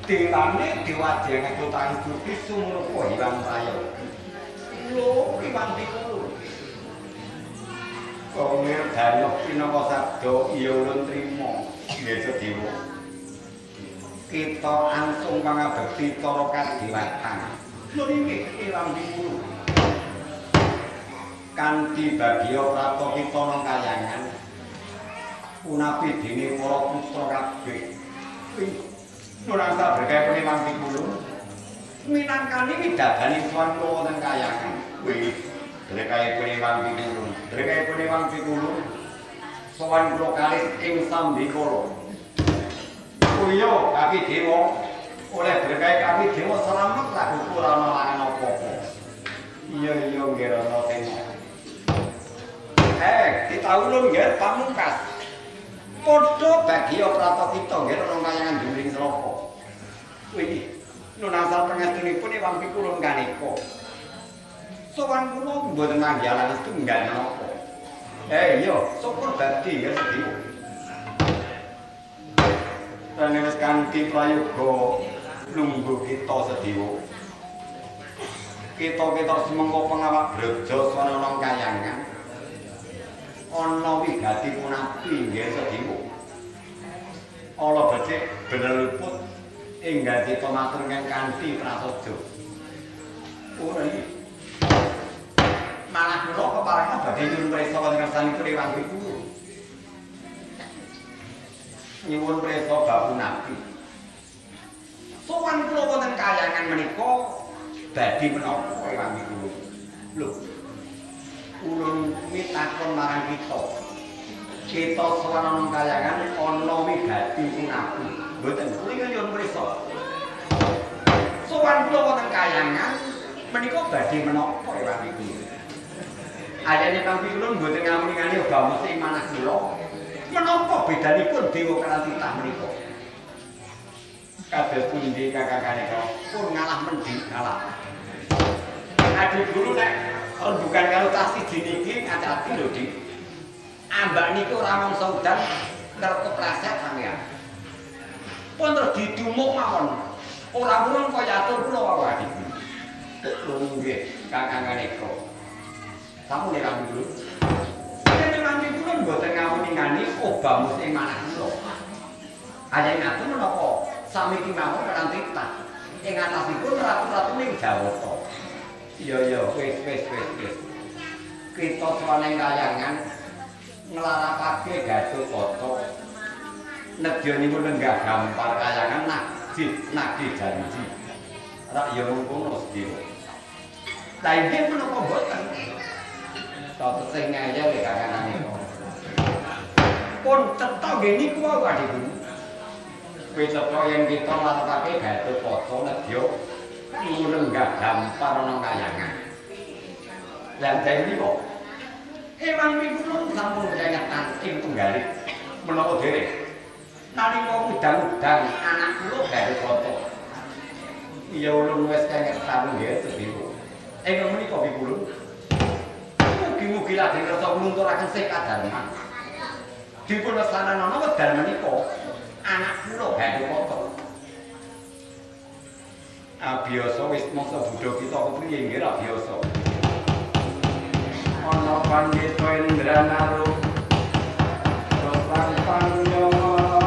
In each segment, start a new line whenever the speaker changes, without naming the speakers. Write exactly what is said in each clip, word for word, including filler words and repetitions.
Dewane diwajih ngekutani Gusti sumrupa Hyang Raya. Lho, Hyang Pikulu. Kongir Danuk pinaka sabda iya ulun trima. Nggih Sedewa. Kita ansung pangabekti cara kadewatan. Lho nggih Hyang Pikulu. Kanthi bagya prata kita nang kayangan. Punapi dene para putra kabeh. Nurangsa berkaya penimang Pikulu. Minangkani midadani tuan kula wonten kayangan. Wih, berkaya penimang Pikulu. Berkaya penimang Pikulu. Sowan kula kalih ing sambikala. Kuya kaki dewa oleh berkaya kaki dewa selamat lagu ora ana apa-apa. Iya iya nggih ana tena. Eh, kita ulun nggih pamungkas. Padha bagya prata kita nggih ana kayangan Juring Seloko. Wih, nun asal pangestunipun Hyang Pikulu kaneka. Sowan kula mboten manggihalan setunggal napa. Eh iya, syukur dadi ya Sedewa. Tenes kanthi prayoga lungguh kita Sedewa. Kita-kita semengko pengawak breja sono nang kayangan. Ana wigati punapi nggih Sedewa. Ala becik bener luput enggal kita matur ing kanthi prasaja. Ora iki. Malah kula keparengna badhe nyuwun prisa wonten kersanipun Hyang Pikulu. Nyuwun prisa bab punapi. Sowan kula wonten kayangan menika badhe menapa Hyang Pikulu. Lho. Ulun mitakon marang kita. Kita sowan nang kayangan ana wigati punapi. Mboten kula nyuwun prisa. Sowan kula wonten kayangan menika badhe menapa Hyang Pikulu. Ayane Hyang Pikulu mboten ngamuni-ngani obah mesti manah kula. Menapa bedanipun dewa kalan titah menika? Kados pundi kakang-kakang pun ngalah mendhi ngalah. Adik guru nek bukan karo tas siji niki hati-hati lho Dik. Ambak niku ora mangsa udan ngarep kepleset sampeyan. Pun terus didumuk mawon. Ora murun kaya atur kula wae Adik. Lho nggih kakang-kakang. Sampun nek kami dulu. Nek kami dulu mboten ngawuni-ngani obah mesti manah kula. Ayah ngatur menapa sami ki mawon kan titah. Ing atasipun ratu-ratu ning Jawata. Iya iya wis wis wis wis. Kita sowan kayangan nglarapake Gatotkaca. Nedyanipun lenggah gampar kayangan nagih nagih janji. Rak ya mengkono Sedewa. Lah inggih menapa boten? Toto sing ngayal ya kakang niku. Pun cetha nggih niku wae Adik. Wis cetha yen kita nglarapake Gatotkaca nedya lenggah gampar ana kayangan. Lah dene kok Hyang Pikulu sampun nyengetan ing tunggaling menapa dherek. Nalika udang-udang anak kula Gatotkaca. Iya ulun wis kengetan nggih Sedewa. Ing menika Pikulu. Mugi-mugi lajeng kersa nglunturaken sekadharman. Dipun lesanana wedal menika anak kula Gatotkaca. Abiyasa wis mangsa budha kita kepriye nggih ra biasa. Ana pandita Indranaru Ropan panjang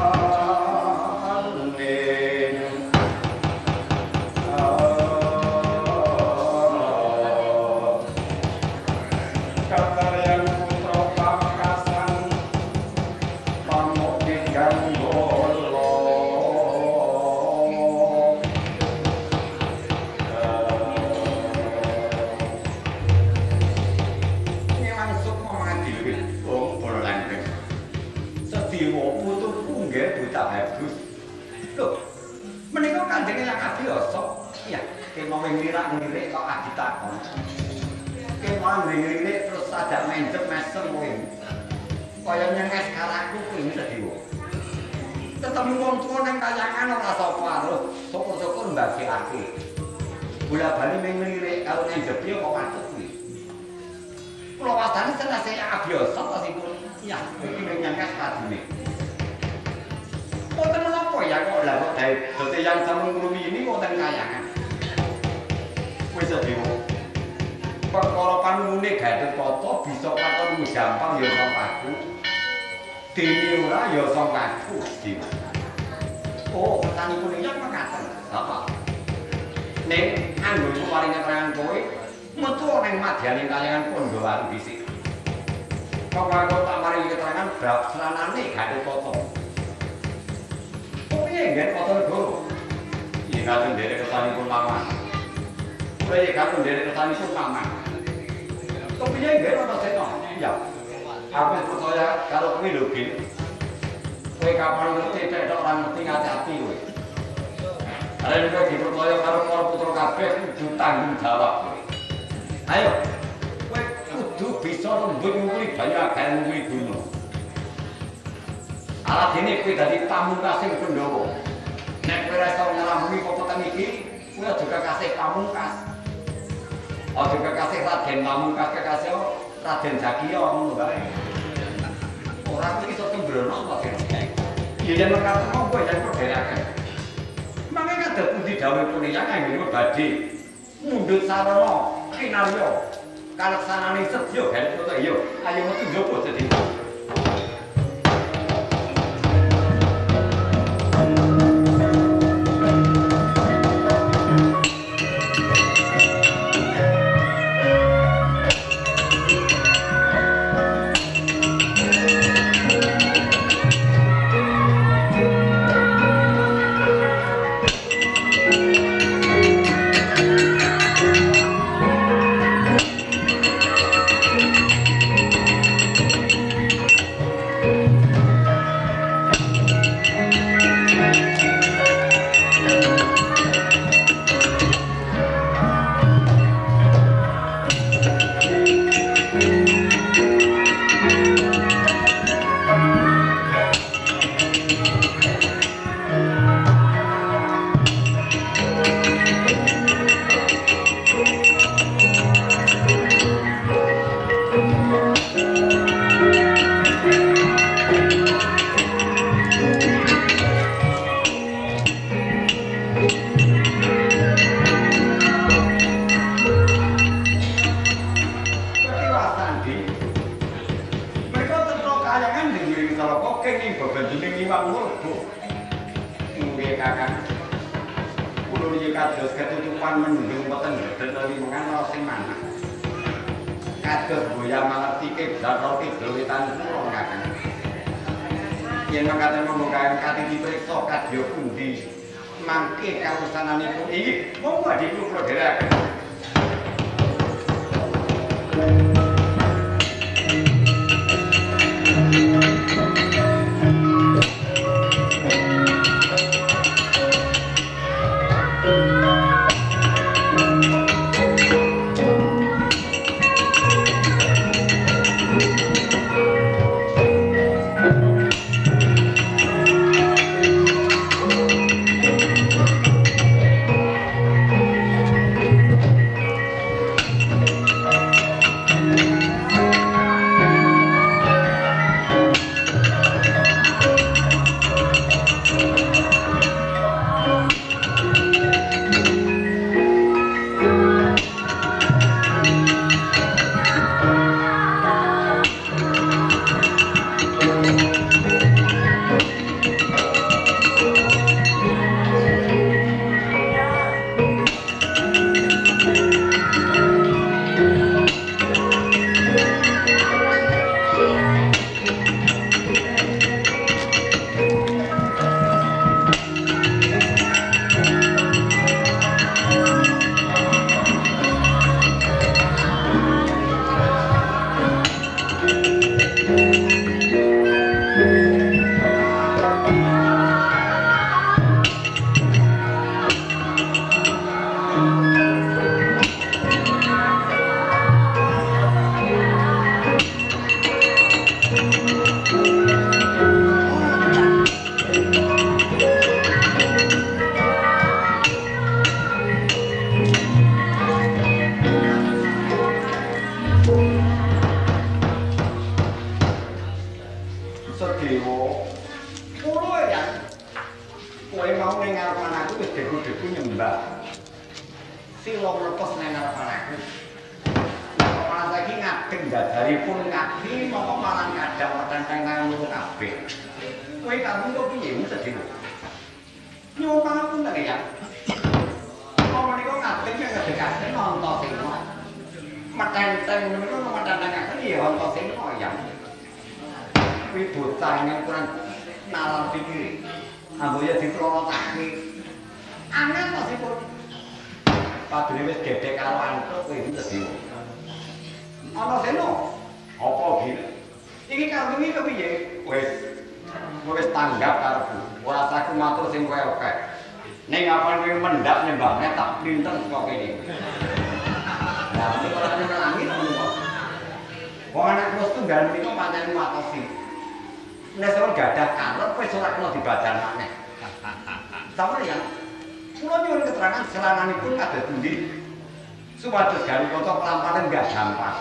nglirik kok agitakon. Kemawon nglirik terus sadak mendhet mesem kowe. Kaya nyenges karaku kuwi Sedewa. Ketemu wong tuwa nang kayangan ora sapa aruh, syukur-syukur mbagekake. Bola-bali ming nglirik karo nang jebyo kok patut kuwi. Kula wastani selesai abiyasa tasipun. Iya, iki ming nyenges kadune. Mboten menapa ya kok lah kok dari dadi yang semen ini wonten kayangan. Wis Dewa. Perkara panungune Gatot Kaca bisa katon gampang ya song aku. Dene ora ya song aku, Dewa. Oh, pertanipun iki mekaten. Apa? Ning anggonku paring keterangan kowe metu ning madyaning kayangan Pandhawa dhisik. Kok aku tak maringi keterangan bab seranane Gatot Kaca. Kok piye ngen Patanegara? Yen kateng derek kesanipun paman. Kowe yen kateng derek kesanipun paman. Kok piye ngen ana seto? Iya. Aku percaya karo kowe lho, Gil. Kowe kapan ngerti nek ora ngerti ngati-ati kowe. Arep kowe dipercaya karo para putra kabeh kudu tanggung jawab. Ayo. Kowe kudu bisa lembut nguli banyu agaran kuwi gunung. Aladene kowe dadi pamungkasing Pandhawa. Nek kowe ora iso nglamungi pepeten iki, kowe aja kekasih pamungkas. Aja kekasih Raden Pamungkas kekasih Raden Jagiya ngono bae. Ora kuwi iso tembrono apa kira. Ya yen mekaten monggo yen perdherekaken. Mangke kadhe pundi dawuh punika kangge badhe mundhut sarana kinarya kaleksanane sedya Gatot Kaca iya ayo metu njogo dadi. Yen mangkaten monggo kati dipriksa kadya pundi mangke kawusananipun iki monggo badhe kula dherekaken. Mbak. Sila mletus nang ngarepan aku. Kok malah saiki ngadeg dadaripun kaki mongko malah kadang metenteng kang loro kabeh. Kowe kamu kok piye sedih? Nyuwun pangapunten ya. Kok menika ngadeg nek ngedekaken nonton sing metenteng menika metenteng ya nonton sing ya. Kuwi bocah ning kurang nalar pikir. Amboya ditrolokake. Angel to sipun. Padune wis gedhe karo antuk kowe iki sedih. Ana seno. Apa iki? Iki karo wingi kepiye? Wis wis tanggap karepku. Ora saku matur sing kowe akeh. Ning apa kowe mendhak nyembahne tak pinter kok kene. Lah iki ora langit ngono. Wong anak terus tunggal menika pancen matosi. Nek sampeyan gadah karep wis ora kena dibadan maneh. Sampeyan ya. Kula nyuwun keterangan selanganipun kados pundi? Supados gawe kota kelamparan enggak gampang.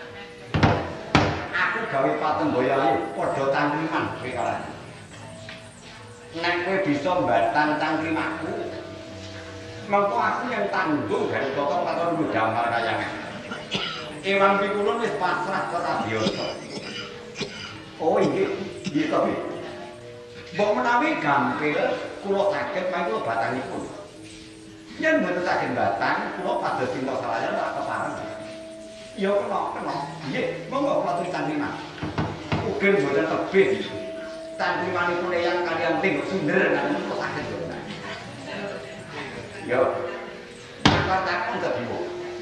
Aku gawe patung boyamu padha tangkriman kowe kalah. Nek kowe bisa mbatang tangkrimaku, mengko aku yang tanggung gawe kota patung damar kayangan. Ewan pikulun wis pasrah kota biasa. Oh inggih, nggih to. Mbok menawi gampil kula saged mangko batangipun. Yen mboten saged batang, kula pados cinta salaya ora kepareng. Ya kena, kena. Nggih, monggo kula aturi tangkriman. Ugi mboten tebih. Tangkrimanipun eyang kaliyan ting sunder nang kula saged mboten. Yo. Takon dadi Bu.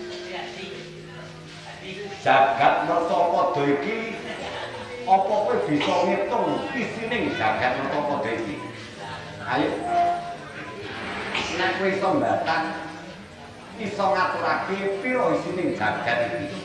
Jagat Mertapada iki apa kowe bisa ngitung isining jagat Mertapada iki? Ayo. Nek kowe iso mbatang iso ngaturake pira isining jagat iki.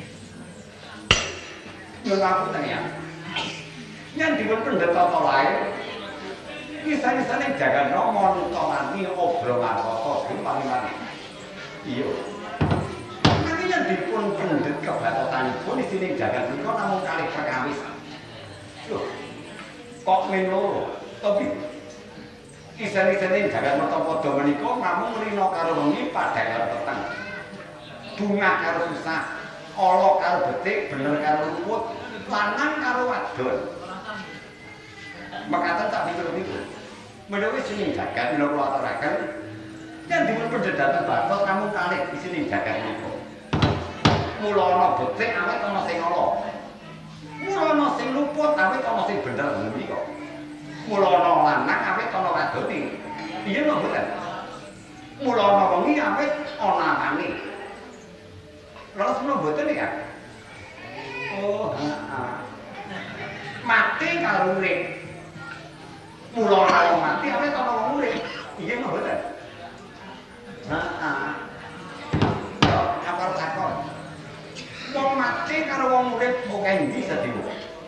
Yo aku tanya. Yen dipun pendeta lair kisah-kisahane jagat Rama Nutolani obro marwata sing paling-paling. Iya. Yen dipun pendet kebatosanipun isining jagat menika namung kalih perkawis. Lho. Kok men loro? Tapi kisah-kisahane jagat Mertapada menika namung rina karo wengi padha karo peteng. Bunga karo susah, ala karo betik, bener karo luput, lanang karo wadon. Mekaten tak pikir-pikir. Menawi isining jagat menawa kula aturaken yen dipun pendet dhateng batos namung kalih isining jagat menika. Mula ana betik awet ana sing ala. Mula ana sing luput awet ana sing bener bumi kok. Mula ana lanang awet ana wadone. Iya lho mboten. Mula ana wengi awet ana anane. Lha semono mboten ya? Oh, heeh. Mati karo urip. Mula ana wong mati awet ana wong urip. Iya lho mboten. Heeh. Yo, apa takon? Wong mati karo wong urip kok endi sedhiwo.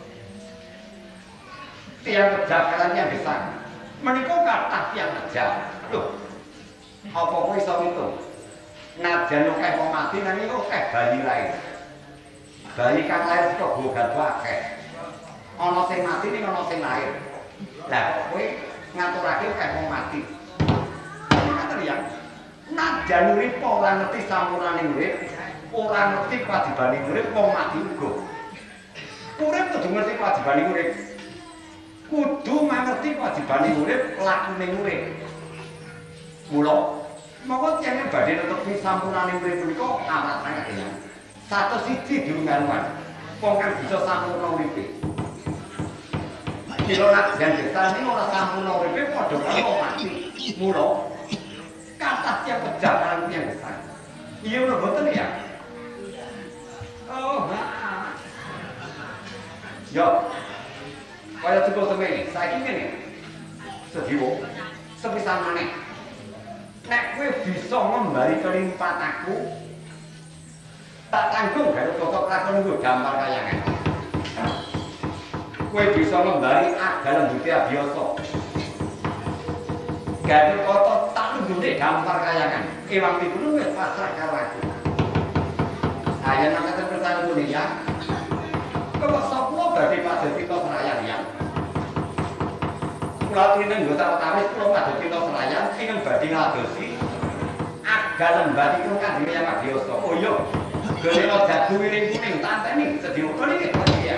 Tiang kejakarannya besar. Menika kathah tiang kejak. Lho. Apa kowe iso ngitung? Najan akeh wong mati nanging akeh bayi lair. Bayi kang lair kok bogat akeh. Ana sing mati ning ana sing lair. Lah kok kowe ngaturake akeh wong mati. Ngoten ya. Najan urip ora ngerti sampurane urip. Ora ngerti kewajibane urip wong mati uga. Urip kudu ngerti kewajibane urip. Kudu mangerti kewajibane urip, lakune urip. Mula monggo tiyang badhe netepi sampurnane urip punika amat sanget ya. Satus siji dirungaruan. Wong kang bisa sampurna uripe. Kira nak jan desa iki ora sampurna uripe padha karo wong mati. Mula kathah tiyang pejabaran tiyang besar. Iya lho boten ya. Oh, ha. Yo. Kaya cukup semene, saiki ngene. Sedhiwo, sepisan maneh. Nek kowe bisa ngembali kelimpat aku, tak tanggung gawe kok lakon nggo gambar kayangan. Kowe bisa ngembali agal lembuti biasa. Gawe kota tak nggone gambar kayangan. Ewang pikulun wis pasrah karo aku. Ayo nang kate pertanyaan kuwi ya. Kok sapa badhe padheti kok Senayan ya? Kula trine nggo tak tawis kula padheti kok Senayan sing badhe ngadosi galem bati ku kan dene Mas Dioso. Oh iya. Golek dadu wiring kuning tanteni sedhi utuh iki ya.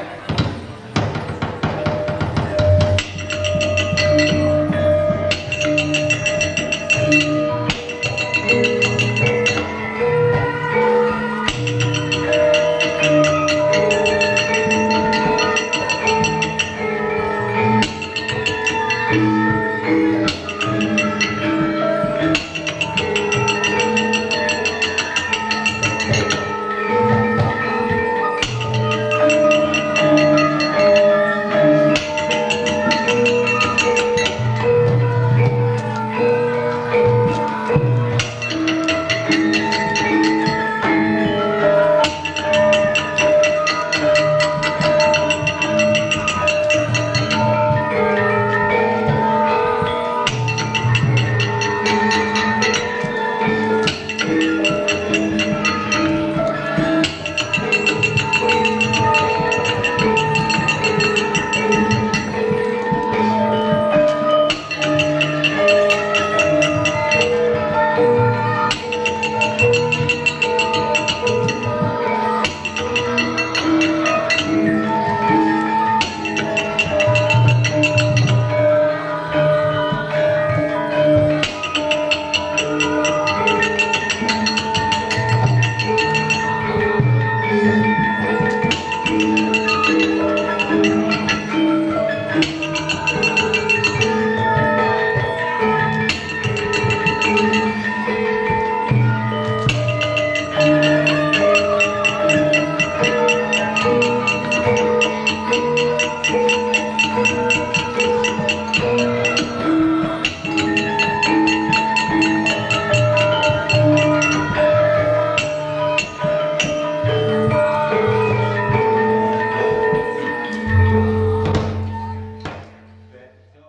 Thank you.